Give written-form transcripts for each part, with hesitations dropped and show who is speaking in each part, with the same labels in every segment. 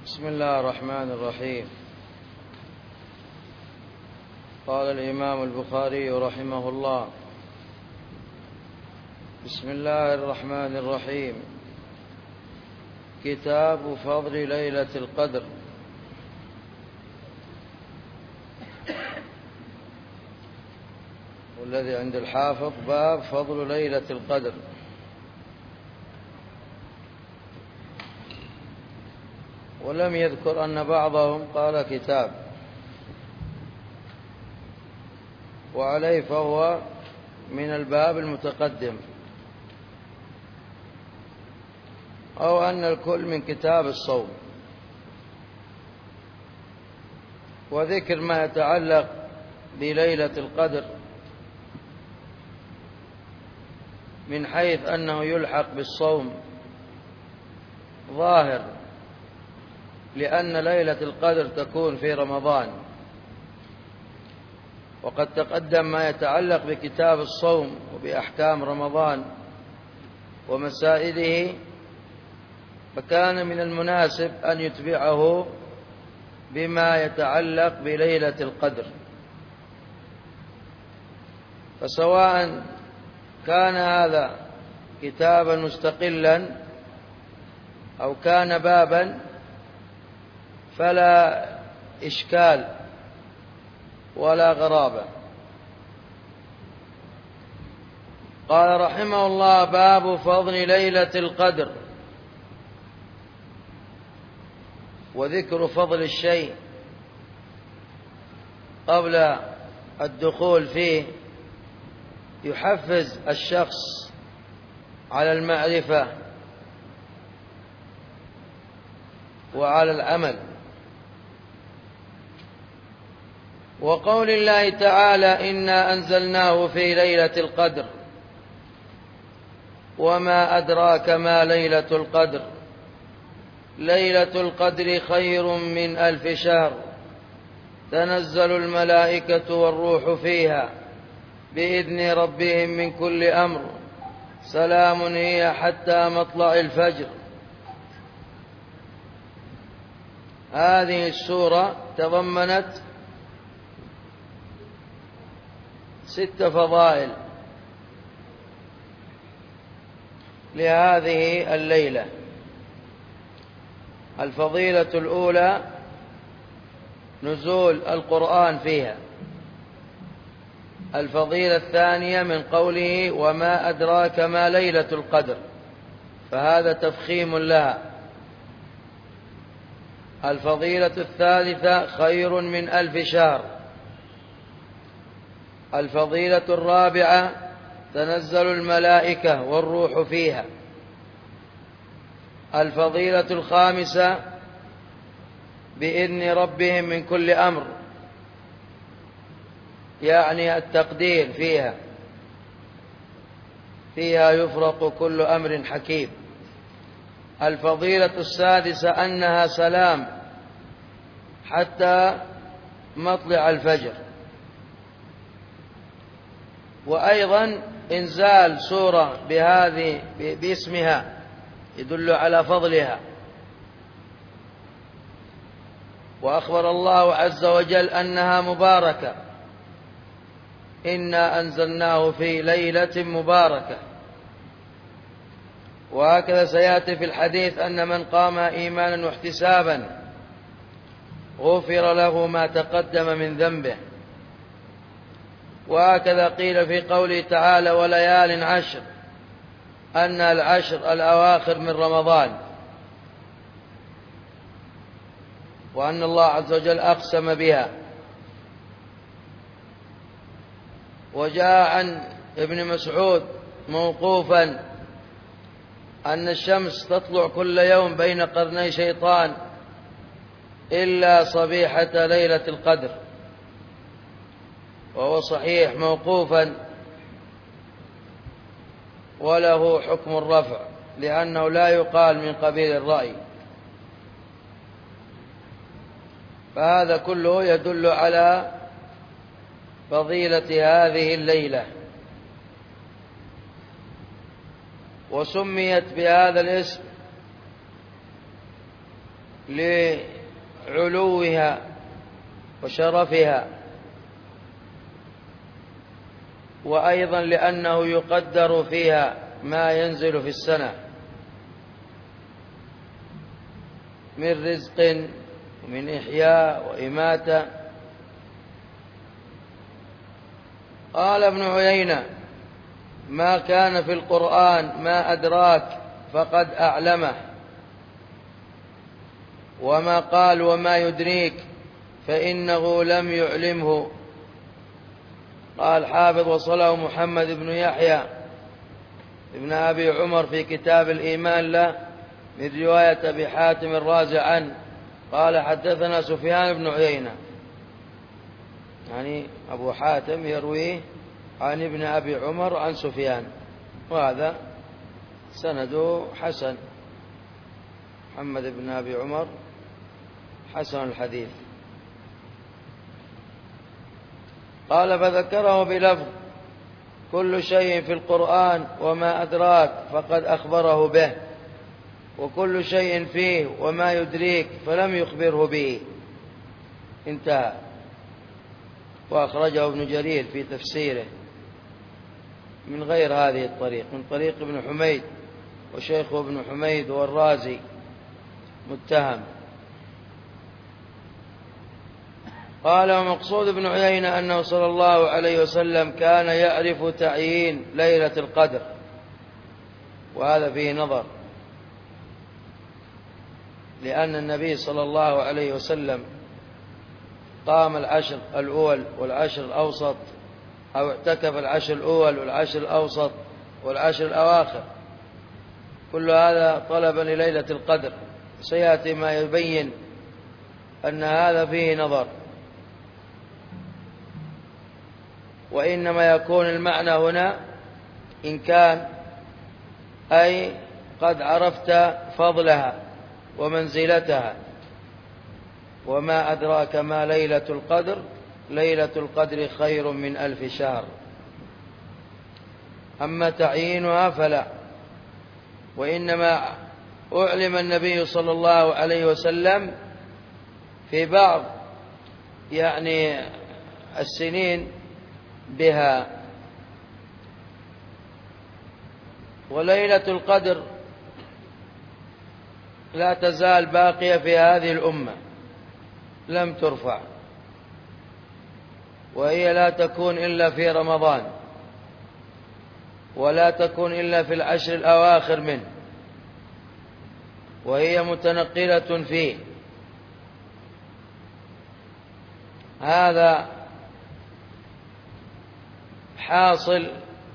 Speaker 1: بسم الله الرحمن الرحيم. قال الإمام البخاري رحمه الله: بسم الله الرحمن الرحيم. كتاب فضل ليلة القدر. والذي عند الحافظ باب فضل ليلة القدر. ولم يذكر أن بعضهم قال كتاب، وعليه فهو من الباب المتقدم، أو أن الكل من كتاب الصوم، وذكر ما يتعلق بليلة القدر من حيث أنه يلحق بالصوم ظاهر، لأن ليلة القدر تكون في رمضان، وقد تقدم ما يتعلق بكتاب الصوم وبأحكام رمضان ومسائله، فكان من المناسب أن يتبعه بما يتعلق بليلة القدر. فسواء كان هذا كتابا مستقلا أو كان بابا فلا إشكال ولا غرابة. قال رحمه الله: باب فضل ليلة القدر. وذكر فضل الشيء قبل الدخول فيه يحفز الشخص على المعرفة وعلى العمل. وقول الله تعالى: إنا أنزلناه في ليلة القدر وما أدراك ما ليلة القدر ليلة القدر خير من 1000 شهر تنزل الملائكة والروح فيها بإذن ربهم من كل أمر سلام هي حتى مطلع الفجر. هذه السورة تضمنت 6 فضائل لهذه الليلة. الفضيلة الأولى نزول القرآن فيها. الفضيلة الثانية من قوله: وما أدراك ما ليلة القدر، فهذا تفخيم لها. الفضيلة الثالثة: خير من 1000 شهر. الفضيلة الرابعة: تنزل الملائكة والروح فيها. الفضيلة الخامسة: بإذن ربهم من كل أمر، يعني التقدير فيها يفرق كل أمر حكيم. الفضيلة السادسة: أنها سلام حتى مطلع الفجر. وأيضا إنزال سورة بهذه باسمها يدل على فضلها. وأخبر الله عز وجل أنها مباركة: إنا أنزلناه في ليلة مباركة. وهكذا سيأتي في الحديث أن من قام إيمانا واحتسابا غفر له ما تقدم من ذنبه. وهكذا قيل في قوله تعالى: وليال عشر، أن العشر الأواخر من رمضان، وأن الله عز وجل أقسم بها. وجاء عن ابن مسعود موقوفا أن الشمس تطلع كل يوم بين قرني شيطان إلا صبيحة ليلة القدر، وهو صحيح موقوفا وله حكم الرفع، لأنه لا يقال من قبيل الرأي. فهذا كله يدل على فضيلة هذه الليلة. وسميت بهذا الاسم لعلوها وشرفها، وأيضا لأنه يقدر فيها ما ينزل في السنة من رزق ومن إحياء وإماتة. قال ابن عيينة: ما كان في القرآن ما أدراك فقد أعلمه، وما قال وما يدريك فإنه لم يعلمه. قال حافظ: وصله محمد بن يحيى ابن أبي عمر في كتاب الإيمان له من رواية أبي حاتم الرازي عنه قال: حدثنا سفيان بن عيينة، يعني أبو حاتم يرويه عن ابن أبي عمر عن سفيان، وهذا سنده حسن. محمد بن أبي عمر حسن الحديث. قال: فذكره بلفظ: كل شيء في القرآن وما أدراك فقد أخبره به، وكل شيء فيه وما يدريك فلم يخبره به. انتهى. وأخرجه ابن جرير في تفسيره من غير هذه الطريق، من طريق ابن حميد، وشيخه ابن حميد والرازي متهم. قال: ومقصود ابن عيينة أنه صلى الله عليه وسلم كان يعرف تعيين ليلة القدر، وهذا فيه نظر، لأن النبي صلى الله عليه وسلم قام العشر الأول والعشر الأوسط، أو اعتكف العشر الأول والعشر الأوسط والعشر الأواخر، كل هذا طلبا لليلة القدر. سيأتي ما يبين أن هذا فيه نظر، وإنما يكون المعنى هنا إن كان أي قد عرفت فضلها ومنزلتها. وما أدراك ما ليلة القدر، ليلة القدر خير من 1000 شهر. أما تعيينها فلا، وإنما أعلم النبي صلى الله عليه وسلم في بعض السنين بها. وليلة القدر لا تزال باقية في هذه الأمة، لم ترفع، وهي لا تكون إلا في رمضان، ولا تكون إلا في العشر الأواخر منه، وهي متنقلة فيه. هذا حاصل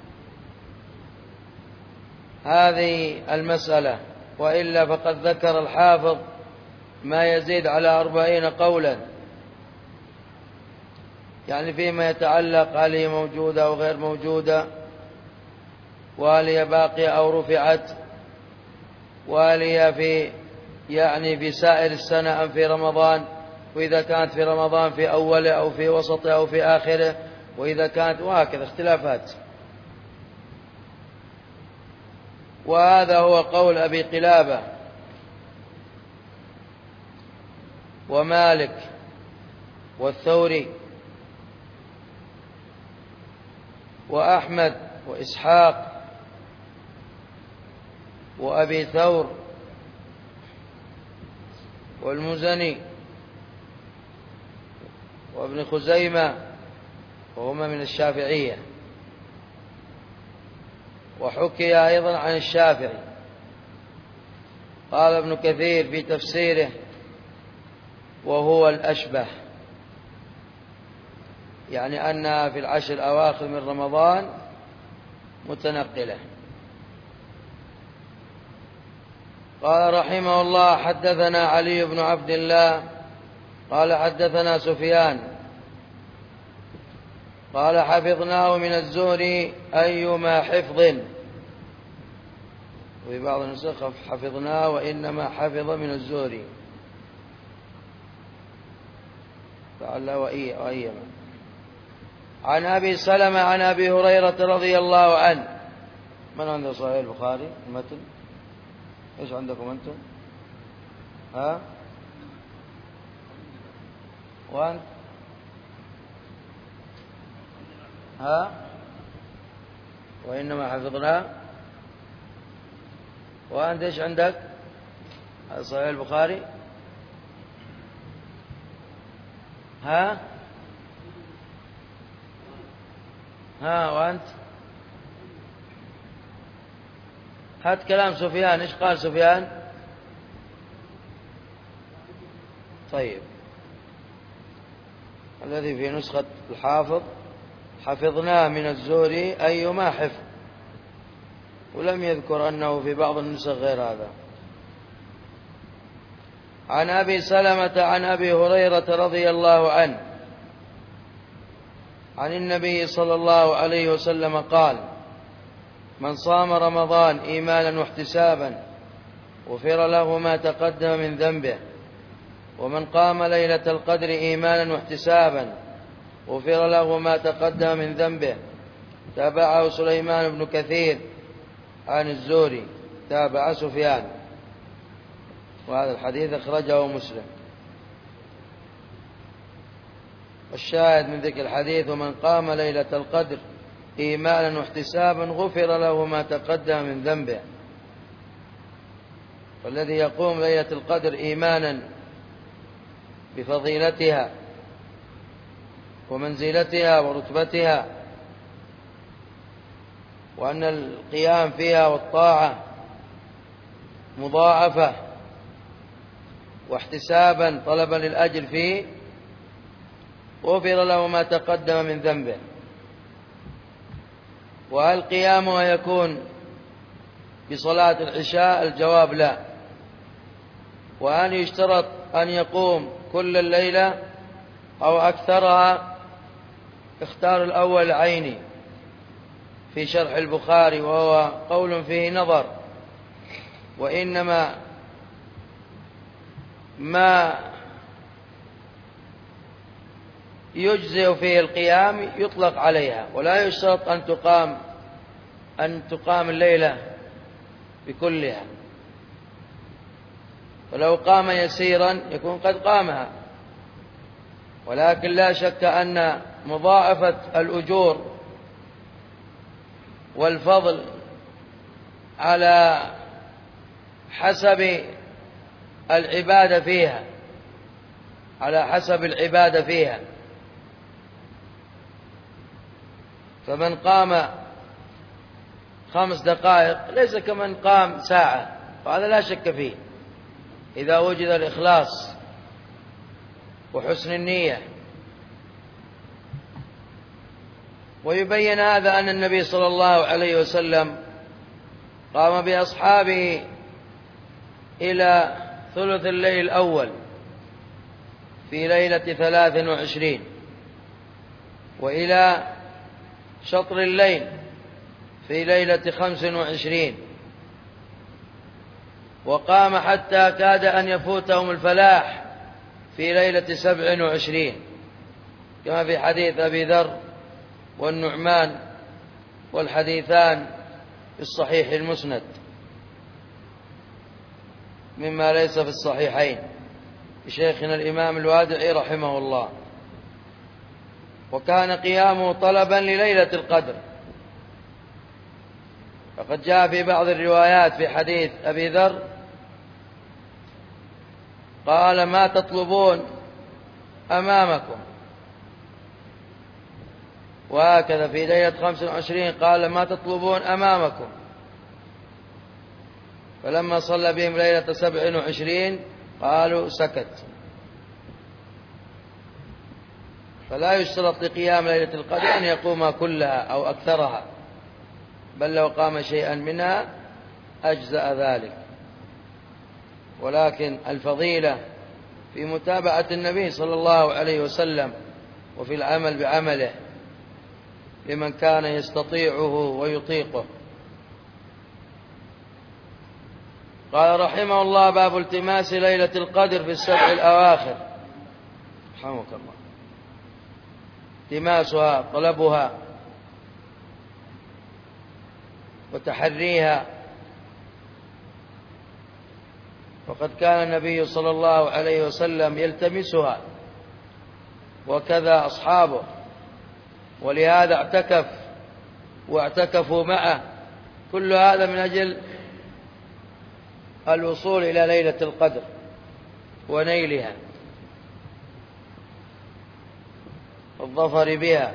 Speaker 1: هذه المسألة، وإلا فقد ذكر الحافظ ما يزيد على 40 قولا، يعني فيما يتعلق هل هي موجودة أو غير موجودة، وهل هي باقية أو رفعت، وهل هي في سائر السنة أم في رمضان، وإذا كانت في رمضان في أوله أو في وسطه أو في آخره، وإذا كانت، وهكذا اختلافات. وهذا هو قول أبي قلابة ومالك والثوري وأحمد وإسحاق وأبي ثور والمزني وابن خزيمة، وهما من الشافعية. وحكي أيضا عن الشافعي. قال ابن كثير في تفسيره: وهو الأشبه، يعني أنها في العشر الأواخر من رمضان متنقلة. قال رحمه الله: حدثنا علي بن عبد الله قال حدثنا سفيان قال حفظناه من الزهري أيما حفظ، وفي بعض النسخ حفظناه وإنما حفظ من الزهري فعل وأيما. عن أبي سلمة عن أبي هريرة رضي الله عنه. من عنده صحيح البخاري المتن؟ إيش عندكم أنتم؟ وأنت؟ ها؟ وإنما حفظناه. وأنت إيش عندك؟ صحيح البخاري. ها؟ وأنت؟ هات كلام سفيان. إيش قال سفيان؟ طيب، الذي في نسخة الحافظ حفظناه من الزهري أيما حفظ، ولم يذكر أنه في بعض النسخ غير هذا. عن أبي سلمة عن أبي هريرة رضي الله عنه عن النبي صلى الله عليه وسلم قال: من صام رمضان إيمانا واحتسابا غفر له ما تقدم من ذنبه، ومن قام ليلة القدر إيمانا واحتسابا غفر له ما تقدم من ذنبه. تابعه سليمان بن كثير عن الزهري، تابع سفيان، وهذا الحديث أخرجه مسلم. والشاهد من ذكر الحديث: ومن قام ليلة القدر إيمانا واحتسابا غفر له ما تقدم من ذنبه. والذي يقوم ليلة القدر إيمانا بفضيلتها ومنزلتها ورتبتها، وأن القيام فيها والطاعة مضاعفة، واحتسابا طلبا للأجر فيه، غفر له ما تقدم من ذنبه. وهل قيامه يكون بصلاة العشاء؟ الجواب لا. وهل يشترط أن يقوم كل الليلة أو أكثرها؟ اختار الأول عيني في شرح البخاري، وهو قول فيه نظر، وإنما ما يجزئ فيه القيام يطلق عليها، ولا يشترط أن تقام الليلة بكلها. ولو قام يسيرا يكون قد قامها، ولكن لا شك أن مضاعفة الأجور والفضل على حسب العبادة فيها، فمن قام 5 دقائق ليس كمن قام ساعة، وهذا لا شك فيه إذا وجد الإخلاص وحسن النية. ويبين هذا أن النبي صلى الله عليه وسلم قام بأصحابه إلى ثلث الليل الأول في ليلة 23، وإلى شطر الليل في ليلة 25، وقام حتى كاد أن يفوتهم الفلاح في ليلة 27، كما في حديث أبي ذر والنعمان، والحديثان في الصحيح المسند مما ليس في الصحيحين لشيخنا الإمام الوادعي رحمه الله. وكان قيامه طلبا لليلة القدر، فقد جاء في بعض الروايات في حديث أبي ذر قال: ما تطلبون أمامكم. وهكذا في ليلة 25 قال: ما تطلبون أمامكم. فلما صلى بهم ليلة 27 قالوا: سكت. فلا يشترط لقيام ليلة القدر أن يقوم كلها أو أكثرها، بل لو قام شيئا منها أجزأ ذلك. ولكن الفضيلة في متابعة النبي صلى الله عليه وسلم وفي العمل بعمله لمن كان يستطيعه ويطيقه. قال رحمه الله: باب التماس ليلة القدر في السبع الأواخر. رحمك الله. التماسها، طلبها وتحريها. وقد كان النبي صلى الله عليه وسلم يلتمسها وكذا أصحابه، ولهذا اعتكف واعتكفوا معه. كل هذا من أجل الوصول إلى ليلة القدر ونيلها والظفر بها.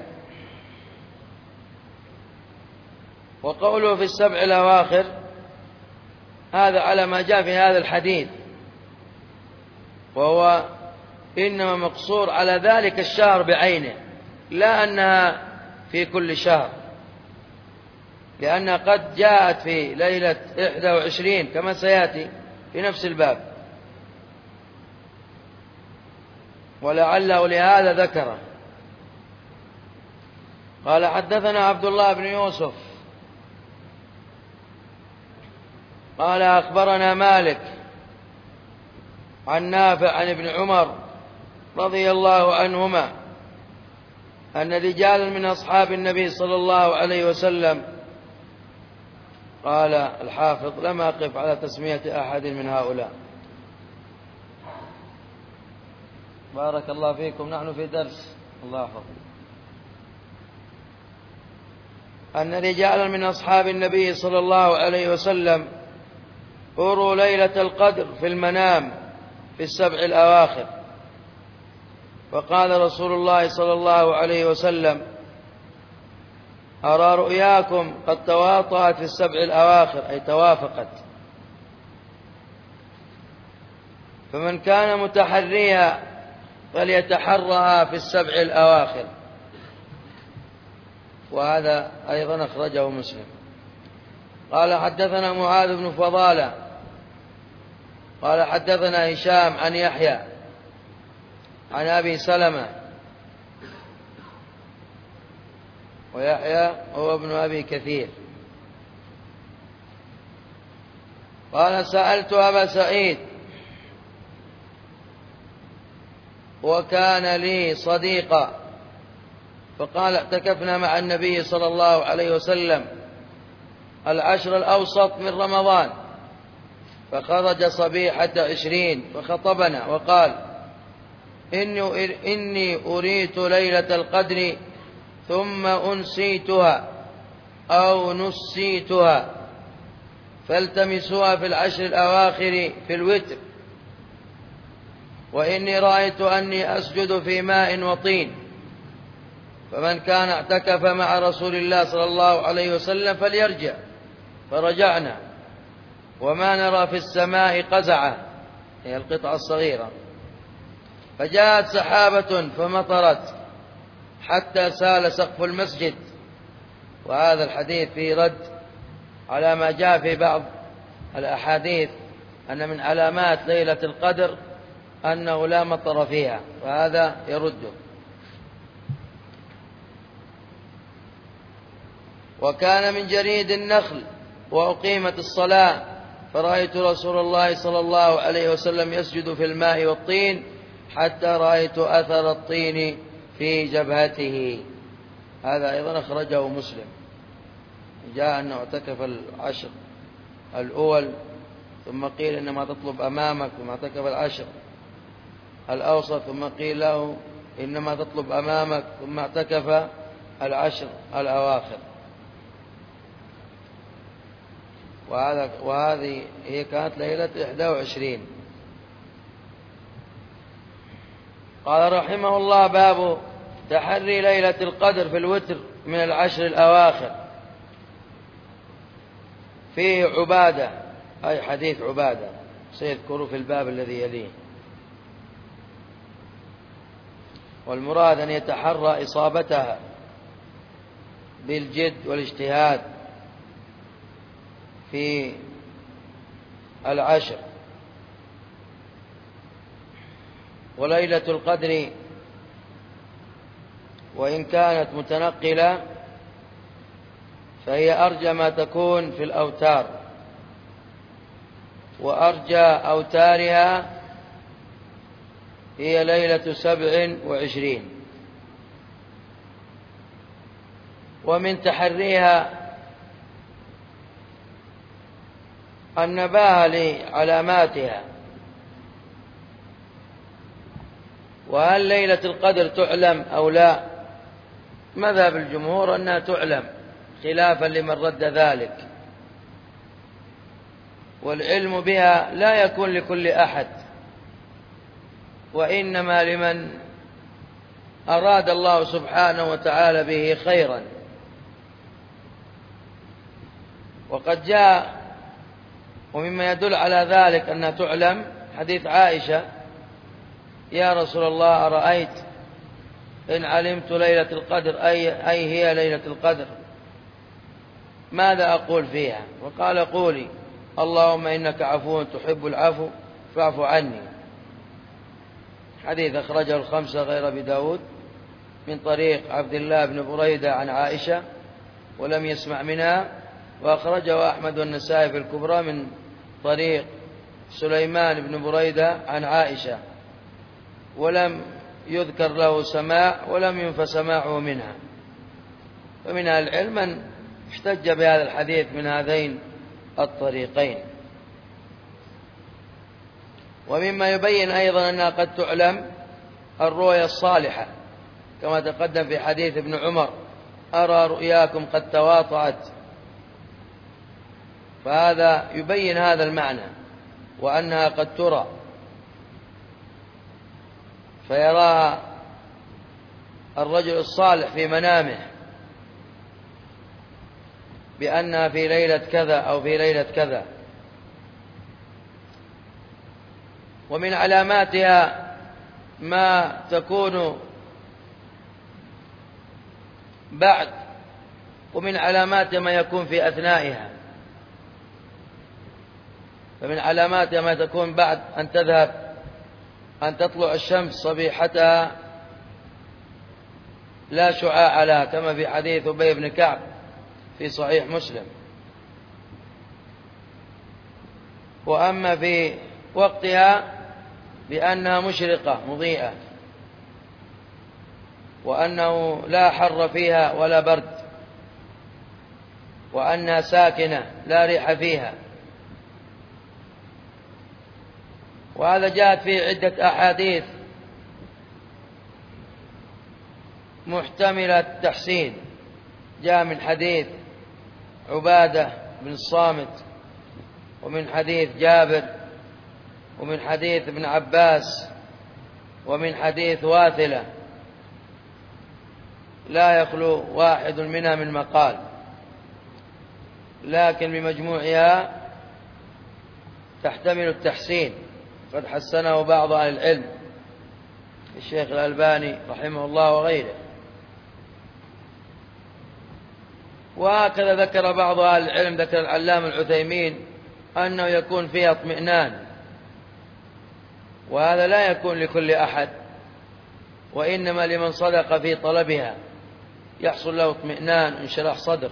Speaker 1: وقوله في السبع الأواخر هذا على ما جاء في هذا الحديث، وهو إنما مقصور على ذلك الشهر بعينه، لا أنها في كل شهر، لأنها قد جاءت في ليلة 21 كما سيأتي في نفس الباب، ولعله لهذا ذكره. قال حدثنا عبد الله بن يوسف قال أخبرنا مالك عن نافع عن ابن عمر رضي الله عنهما أن رجالا من أصحاب النبي صلى الله عليه وسلم، قال الحافظ لم أقف على تسمية أحد من هؤلاء. بارك الله فيكم، نحن في درس، الله يحفظكم. أن رجالا من أصحاب النبي صلى الله عليه وسلم أروا ليلة القدر في المنام في السبع الأواخر، فقال رسول الله صلى الله عليه وسلم: أرى رؤياكم قد تواطأت في السبع الأواخر، أي توافقت، فمن كان متحريها فليتحرها في السبع الأواخر. وهذا أيضا أخرجه مسلم. قال حدثنا معاذ بن فضالة قال حدثنا هشام عن يحيى عن أبي سلمة، ويحيى هو ابن أبي كثير، قال سألت أبا سعيد وكان لي صديقا، فقال اعتكفنا مع النبي صلى الله عليه وسلم العشر الأوسط من رمضان، فخرج صبيحة 20 فخطبنا وقال: إني أريت ليلة القدر ثم أنسيتها أو نسيتها، فالتمسوها في العشر الأواخر في الوتر، وإني رأيت أني أسجد في ماء وطين، فمن كان اعتكف مع رسول الله صلى الله عليه وسلم فليرجع. فرجعنا وما نرى في السماء قزعة، هي القطعة الصغيرة، فجاءت سحابة فمطرت حتى سال سقف المسجد. وهذا الحديث فيه رد على ما جاء في بعض الأحاديث أن من علامات ليلة القدر أنه لا مطر فيها، وهذا يرده. وكان من جريد النخل وأقيمت الصلاة، فرأيت رسول الله صلى الله عليه وسلم يسجد في الماء والطين حتى رأيت أثر الطين في جبهته. هذا أيضا أخرجه مسلم. جاء أنه اعتكف العشر الأول، ثم قيل إنما تطلب أمامك، ثم اعتكف العشر الأوسط، ثم قيل له إنما تطلب أمامك، ثم اعتكف العشر الأواخر. وهذه هي كانت ليلة 21. قال رحمه الله: باب تحري ليلة القدر في الوتر من العشر الأواخر. فيه عبادة، أي حديث عبادة سيذكر في الباب الذي يليه. والمراد أن يتحرى إصابتها بالجد والاجتهاد في العشر. وليلة القدر وإن كانت متنقلة فهي أرجى ما تكون في الأوتار، وأرجى أوتارها هي ليلة 27. ومن تحريها النباهة لعلاماتها، وهل ليلة القدر تعلم أو لا؟ مذهب الجمهور أنها تعلم، خلافا لمن رد ذلك، والعلم بها لا يكون لكل أحد، وإنما لمن أراد الله سبحانه وتعالى به خيرا. وقد جاء ومما يدل على ذلك أنها تعلم حديث عائشة: يا رسول الله أرأيت إن علمت ليلة القدر أي هي ليلة القدر ماذا أقول فيها؟ وقال: قولي اللهم إنك عفو تحب العفو فاعف عني. حديث أخرجه الخمسة غير أبي داود من طريق عبد الله بن بريدة عن عائشة ولم يسمع منها، وأخرجه أحمد والنسائي في الكبرى من طريق سليمان بن بريدة عن عائشة ولم يذكر له سماع ولم ينف سماعه منها. ومن أهل العلم من احتج بهذا الحديث من هذين الطريقين. ومما يبين أيضا أنها قد تعلم الرؤيا الصالحة، كما تقدم في حديث ابن عمر: أرى رؤياكم قد تواطأت. فهذا يبين هذا المعنى، وأنها قد ترى، فيراها الرجل الصالح في منامه بأنها في ليلة كذا أو في ليلة كذا. ومن علاماتها ما تكون بعد، ومن علاماتها ما يكون في أثنائها. فمن علاماتها ما تكون بعد أن تذهب أن تطلع الشمس صبيحتها لا شعاع لها، كما في حديث أبي بن كعب في صحيح مسلم. وأما في وقتها بأنها مشرقة مضيئة، وأنه لا حر فيها ولا برد، وأنها ساكنة لا ريح فيها. وهذا جاءت في عدة أحاديث محتملة التحسين. جاء من حديث عبادة بن الصامت، ومن حديث جابر، ومن حديث ابن عباس، ومن حديث واثلة، لا يخلو واحد منها من مقال، لكن بمجموعها تحتمل التحسين. قد حسنه بعض أهل العلم، الشيخ الألباني رحمه الله وغيره. وهكذا ذكر بعض أهل العلم، ذكر العلامة العثيمين أنه يكون فيها اطمئنان، وهذا لا يكون لكل أحد، وإنما لمن صدق في طلبها يحصل له اطمئنان وانشراح صدر.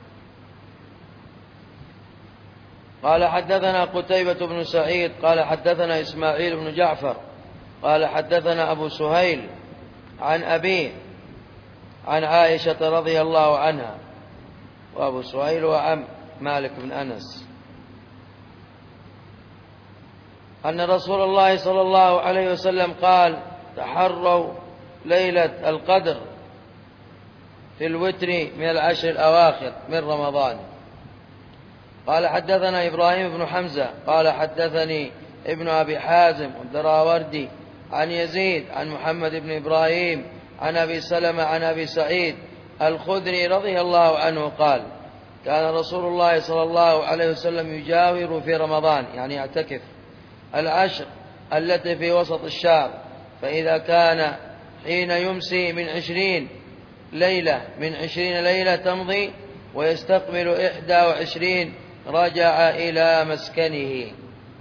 Speaker 1: قال: حدثنا قتيبة بن سعيد قال حدثنا إسماعيل بن جعفر قال حدثنا أبو سهيل عن أبيه عن عائشة رضي الله عنها. وأبو سهيل وعم مالك بن أنس، أن رسول الله صلى الله عليه وسلم قال: تحروا ليلة القدر في الوتر من العشر الأواخر من رمضان. قال: حدثنا إبراهيم بن حمزة قال حدثني ابن أبي حازم الدراوردي عن يزيد عن محمد بن إبراهيم عن أبي سلمة عن أبي سعيد الخدري رضي الله عنه قال: كان رسول الله صلى الله عليه وسلم يجاور في رمضان، يعني يعتكف، العشر التي في وسط الشهر، فإذا كان حين يمسي من 20 ليلة تمضي ويستقبل 21 رجع إلى مسكنه.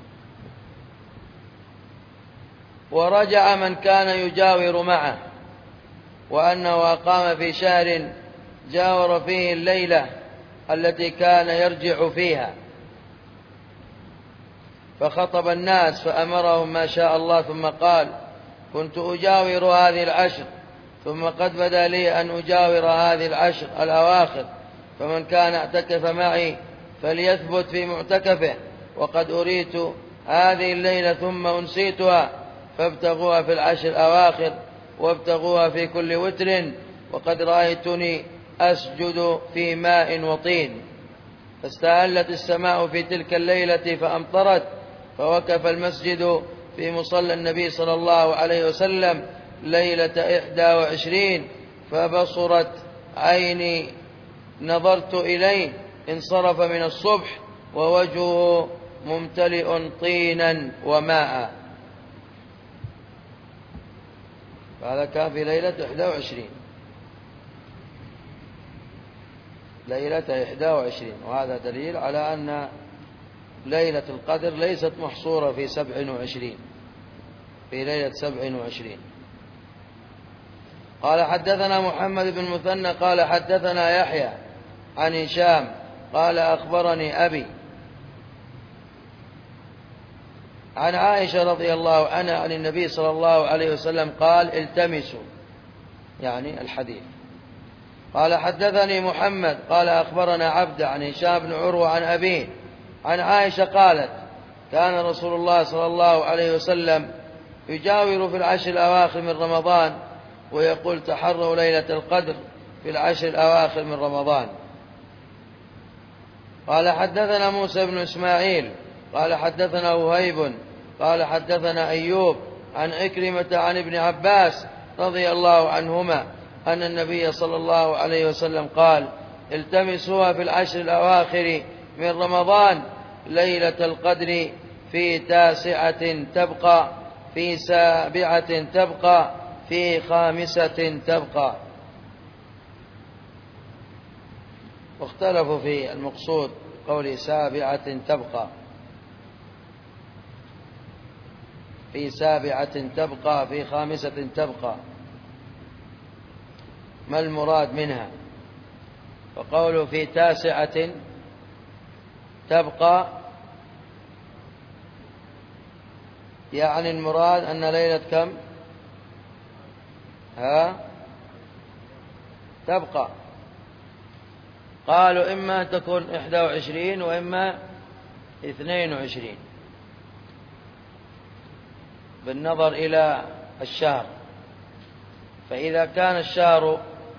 Speaker 1: ورجع من كان يجاور معه، وأنه أقام في شهر جاور فيه الليلة التي كان يرجع فيها، فخطب الناس فأمرهم ما شاء الله، ثم قال: كنت أجاور هذه العشر، ثم قد بدا لي أن أجاور هذه العشر الأواخر، فمن كان اعتكف معي فليثبت في معتكفه، وقد أريت هذه الليلة ثم أنسيتها، فابتغوها في العشر الأواخر وابتغوها في كل وتر، وقد رأيتني أسجد في ماء وطين. فاستهلت السماء في تلك الليلة فأمطرت، فوقف المسجد في مصلى النبي صلى الله عليه وسلم ليلة 21، فبصرت عيني نظرت إليه انصرف من الصبح ووجهه ممتلئ طينا وماء. هذا كان في ليلة 21، ليلة 21. وهذا دليل على أن ليلة القدر ليست محصورة في 27، في ليلة 27. قال حدثنا محمد بن مثنى قال حدثنا يحيى عن هشام قال أخبرني أبي عن عائشة رضي الله عنها عن النبي صلى الله عليه وسلم قال التمسوا، يعني الحديث. قال حدثني محمد قال أخبرنا عبد عن هشام بن عروة عن أبيه عن عائشة قالت كان رسول الله صلى الله عليه وسلم يجاور في العشر الأواخر من رمضان ويقول تحروا ليلة القدر في العشر الأواخر من رمضان. قال حدثنا موسى بن إسماعيل قال حدثنا وهيب قال حدثنا أيوب عن عكرمة عن ابن عباس رضي الله عنهما أن النبي صلى الله عليه وسلم قال التمسوها في العشر الأواخر من رمضان ليلة القدر في 9 تبقى، في 7 تبقى، في 5 تبقى. واختلفوا في المقصود قول 7 تبقى، في 7 تبقى، في 5 تبقى، ما المراد منها؟ فقولوا في 9 تبقى يعني المراد أن ليلة كم؟ تبقى. قالوا إما تكون 21 وإما 22 بالنظر إلى الشهر. فإذا كان الشهر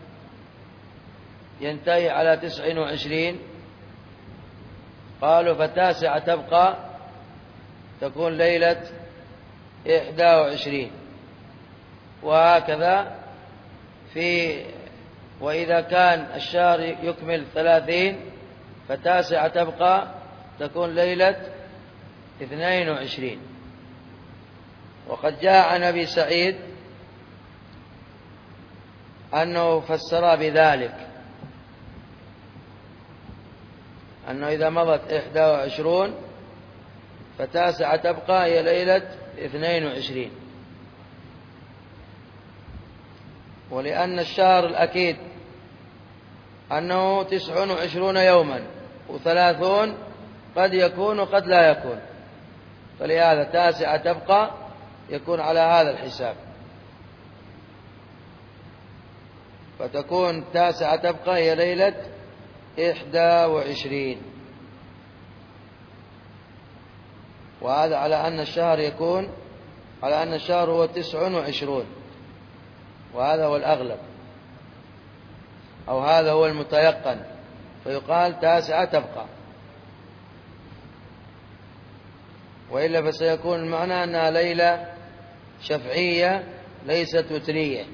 Speaker 1: ينتهي على 29 قالوا ف9 تبقى تكون ليلة 21، وهكذا وإذا كان الشهر يكمل 30 ف9 تبقى تكون ليلة 22. وقد جاء عن أبي سعيد أنه فسر بذلك، أنه إذا مضت 21 ف9 تبقى هي ليلة 22. ولأن الشهر الأكيد أنه 29 يوما و30 قد يكون وقد لا يكون، فلهذا 9 تبقى يكون على هذا الحساب، فتكون 9 تبقى هي ليلة 21. وهذا على أن الشهر يكون على أن الشهر هو 29، وهذا هو الأغلب أو هذا هو المتيقن، فيقال 9 تبقى، وإلا فسيكون المعنى أنها ليلة شفعية ليست وترية.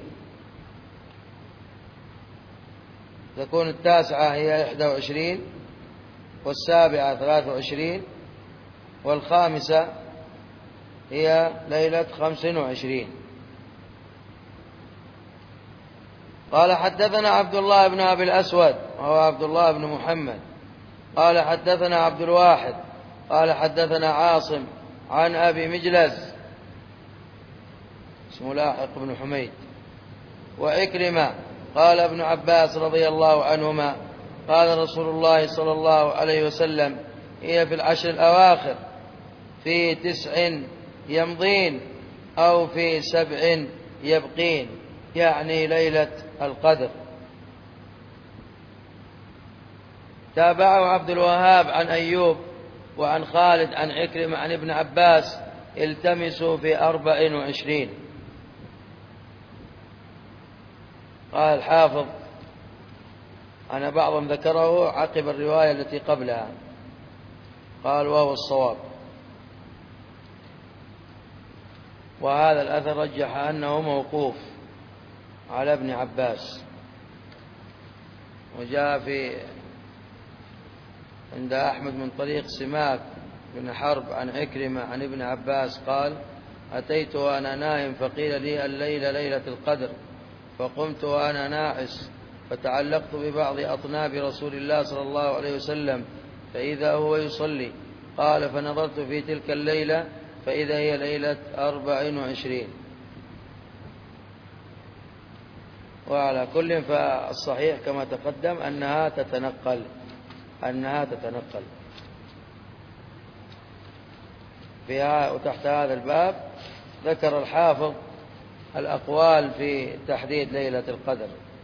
Speaker 1: تكون 9 هي 21 و7 23 و5 هي ليلة 25. قال حدثنا عبد الله بن أبي الأسود وهو عبد الله بن محمد قال حدثنا عبد الواحد قال حدثنا عاصم عن أبي مجلز اسمه لاحق بن حميد وعكرمة قال ابن عباس رضي الله عنهما قال رسول الله صلى الله عليه وسلم هي في العشر الأواخر في 9 يمضين أو في 7 يبقين، يعني ليلة القدر. تابعه عبد الوهاب عن أيوب وعن خالد عن عكرمة عن ابن عباس التمسوا في 24. قال الحافظ: أنا بعضهم ذكره عقب الرواية التي قبلها، قال وهو الصواب. وهذا الأثر رجح أنه موقوف على ابن عباس. وجاء عند أحمد من طريق سماك بن حرب عن عكرمة عن ابن عباس قال: أتيت وأنا نائم فقيل لي الليلة ليلة القدر، فقمت وأنا ناعس فتعلقت ببعض أطناب رسول الله صلى الله عليه وسلم فإذا هو يصلي. قال: فنظرت في تلك الليلة فإذا هي ليلة 24. وعلى كل فالصحيح كما تقدم أنها تتنقل فيها. وتحت هذا الباب ذكر الحافظ الأقوال في تحديد ليلة القدر.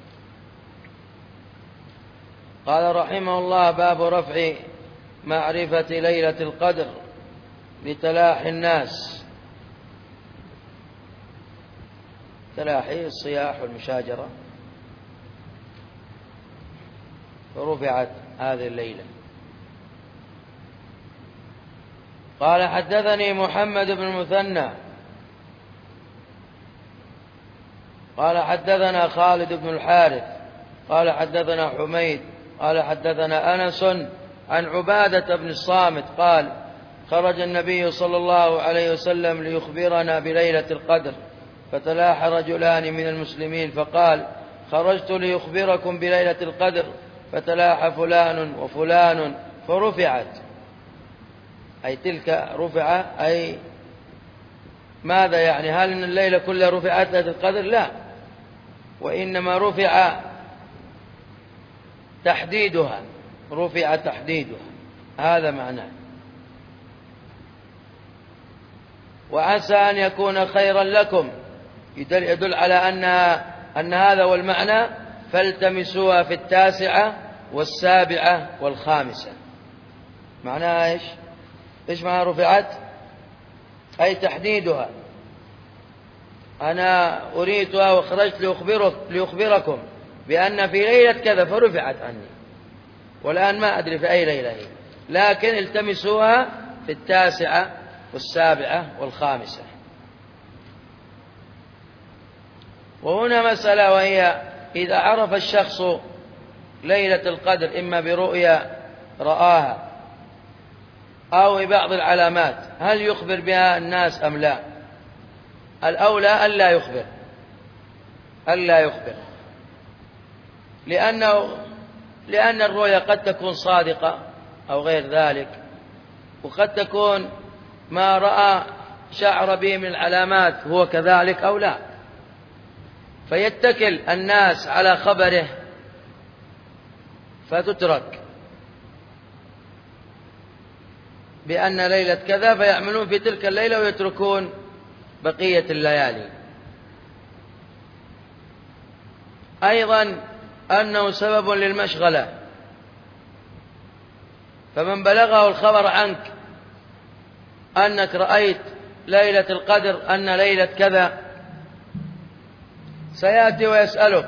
Speaker 1: قال رحمه الله: باب رفع معرفة ليلة القدر لتلاحي الناس، تلاحي الصياح والمشاجرة، فرفعت هذه الليلة. قال: حدثني محمد بن المثنى قال حدثنا خالد بن الحارث قال حدثنا حميد قال حدثنا أنس عن عبادة بن الصامت قال: خرج النبي صلى الله عليه وسلم ليخبرنا بليلة القدر، فتلاحى رجلان من المسلمين فقال: خرجت ليخبركم بليلة القدر، فتلاحى فلان وفلان فرفعت. أي تلك رفع، أي ماذا يعني؟ هل إن الليلة كلها رفعت ليلة القدر؟ لا، وإنما رفع تحديدها، هذا معناه. وعسى أن يكون خيرا لكم، يدل على أن هذا هو المعنى. فالتمسوها في 9 و7 و5. معناها إيش معنى رفعت؟ أي تحديدها. أنا أريدها وخرجت لأخبركم بأن في ليلة كذا فرفعت عني، والآن ما أدري في أي ليلة هي، لكن التمسوها في 9 و7 و5. وهنا مسألة، وهي إذا عرف الشخص ليلة القدر إما برؤيا رآها أو ببعض العلامات، هل يخبر بها الناس أم لا؟ الأولى ألا يخبر، لأن الرؤيا قد تكون صادقة أو غير ذلك، وقد تكون ما رأى شعر به من العلامات هو كذلك أو لا، فيتكل الناس على خبره فتترك بأن ليلة كذا، فيعملون في تلك الليلة ويتركون بقية الليالي. أيضا أنه سبب للمشغلة، فمن بلغه الخبر عنك أنك رأيت ليلة القدر أن ليلة كذا سيأتي ويسألك،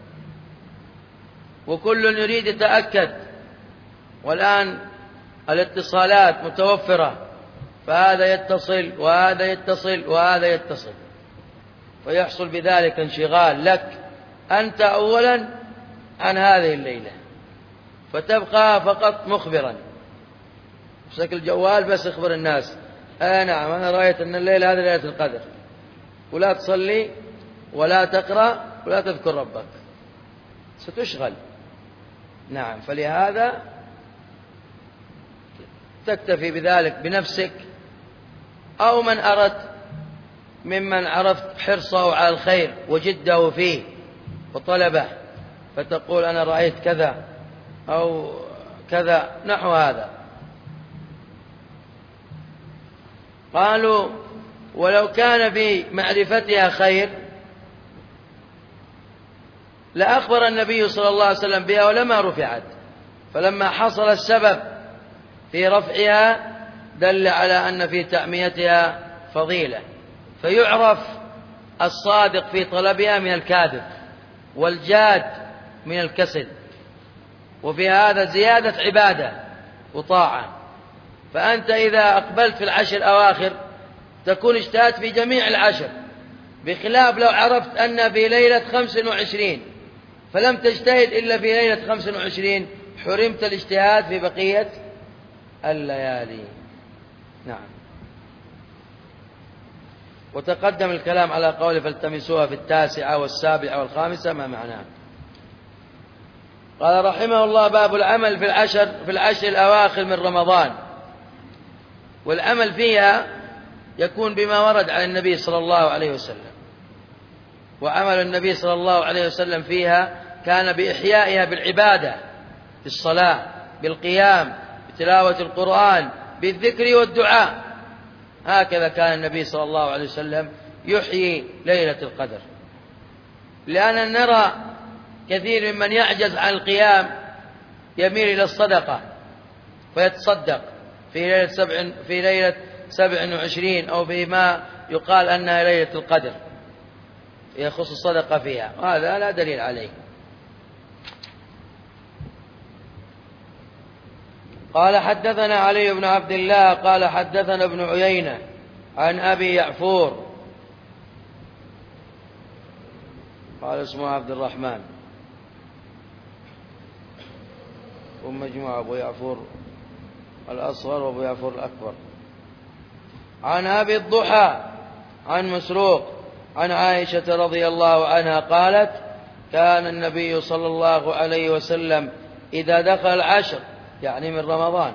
Speaker 1: وكل يريد يتأكد، والآن الاتصالات متوفرة، فهذا يتصل وهذا يتصل وهذا يتصل، فيحصل بذلك انشغال لك أنت أولا عن هذه الليلة، فتبقى فقط مخبرا بشكل الجوال، بس اخبر الناس نعم أنا رأيت أن الليلة هذه ليلة القدر، ولا تصلي ولا تقرأ ولا تذكر ربك، ستشغل. نعم، فلهذا تكتفي بذلك بنفسك، أو من أردت ممن عرفت حرصه على الخير وجده فيه وطلبه، فتقول أنا رأيت كذا أو كذا نحو هذا. قالوا: ولو كان في معرفتها خير لأخبر النبي صلى الله عليه وسلم بها ولما رفعت، فلما حصل السبب في رفعها دل على أن في تعميتها فضيلة، فيعرف الصادق في طلبها من الكاذب، والجاد من الكسل، وفي هذا زيادة عبادة وطاعة. فأنت إذا أقبلت في العشر الأواخر تكون اجتهدت في جميع العشر، بخلاف لو عرفت أن في ليلة 25 فلم تجتهد إلا في ليلة 25 حرمت الاجتهاد في بقية الليالي. نعم. وتقدم الكلام على قول فالتمسوها في 9 و7 و5 ما معناه. قال رحمه الله: باب العمل في العشر الأواخر من رمضان. والعمل فيها يكون بما ورد عن النبي صلى الله عليه وسلم، وعمل النبي صلى الله عليه وسلم فيها كان بإحيائها بالعبادة، بالصلاة، بالقيام، بتلاوة القرآن، بالذكر والدعاء. هكذا كان النبي صلى الله عليه وسلم يحيي ليلة القدر. لأن نرى كثير ممن يعجز عن القيام يميل إلى الصدقة فيتصدق في ليلة 27 أو فيما يقال أنها ليلة القدر، يخص الصدقة فيها، وهذا لا دليل عليه. قال حدثنا علي بن عبد الله قال حدثنا ابن عيينة عن أبي يعفور قال اسمه عبد الرحمن، ومجموعة أبو يعفور الأصغر وأبو يعفور الأكبر، عن أبي الضحى عن مسروق عن عائشة رضي الله عنها قالت: كان النبي صلى الله عليه وسلم إذا دخل العشر، يعني من رمضان،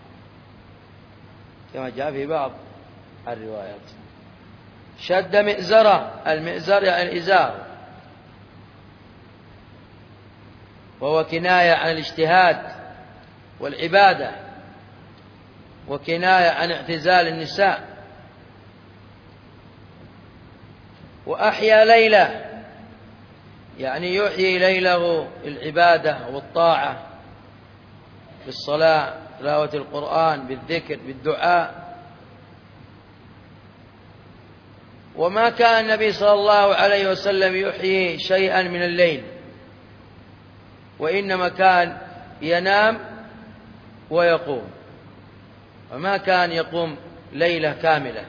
Speaker 1: كما جاء في بعض الروايات، شد مئزره. المئزر يعني الإزار، وهو كناية عن الاجتهاد والعبادة، وكناية عن اعتزال النساء. وأحيا ليلة، يعني يحيي ليله العبادة والطاعة، بالصلاة، تلاوة القرآن، بالذكر، بالدعاء. وما كان النبي صلى الله عليه وسلم يحيي شيئا من الليل، وإنما كان ينام ويقوم، وما كان يقوم ليلة كاملة.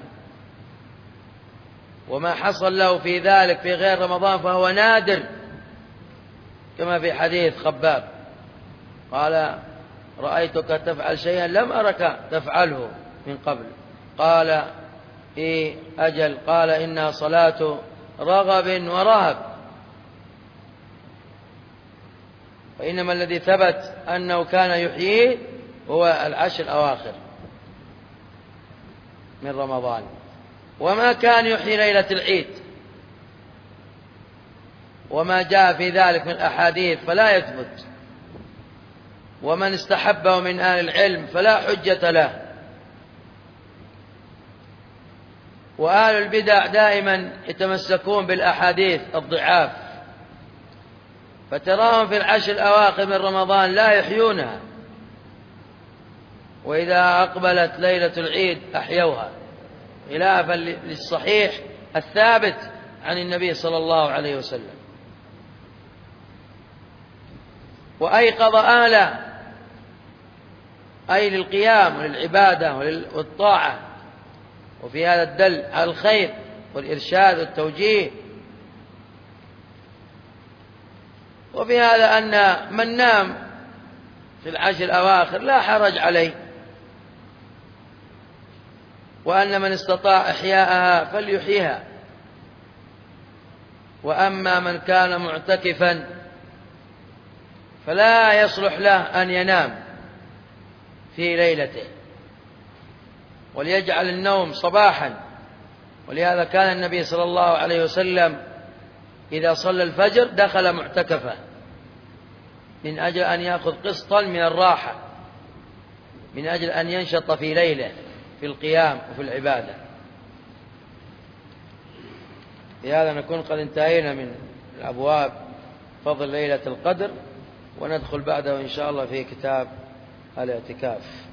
Speaker 1: وما حصل له في ذلك في غير رمضان فهو نادر، كما في حديث خباب قال: رأيتك تفعل شيئا لم أرك تفعله من قبل. قال: إيه أجل؟ قال: إنها صلاة رغب ورهب. وإنما الذي ثبت أنه كان يحييه هو العشر الأواخر من رمضان، وما كان يحيي ليلة العيد. وما جاء في ذلك من أحاديث فلا يثبت، ومن استحبه من أهل العلم فلا حجة له. وأهل البدع دائما يتمسكون بالأحاديث الضعاف، فتراهم في العشر الأواخر من رمضان لا يحيونها، وإذا أقبلت ليلة العيد أحيوها، خلافا للصحيح الثابت عن النبي صلى الله عليه وسلم. وأيقظ أهله، أي للقيام وللعبادة والطاعة، وفي هذا الدل على الخير والإرشاد والتوجيه. وفي هذا أن من نام في العشر الأواخر لا حرج عليه، وأن من استطاع إحياءها فليحييها. وأما من كان معتكفا فلا يصلح له أن ينام في ليلته، وليجعل النوم صباحا. ولهذا كان النبي صلى الله عليه وسلم إذا صلى الفجر دخل معتكفا، من أجل أن يأخذ قسطا من الراحة، من أجل أن ينشط في ليله في القيام وفي العبادة. لهذا نكون قد انتهينا من الأبواب فضل ليلة القدر، وندخل بعده إن شاء الله في كتاب الاعتكاف.